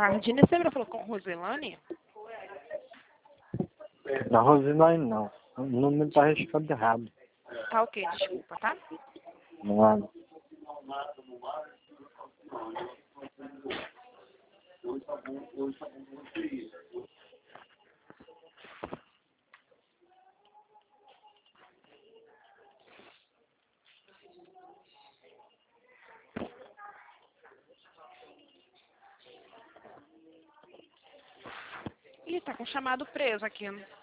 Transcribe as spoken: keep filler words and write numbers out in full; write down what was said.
Rardine, você já falou com Roselane? Da Rosilane não. O número tá registrado errado. Tá ok, desculpa, tá? Não. Ih, tá com chamado preso aqui.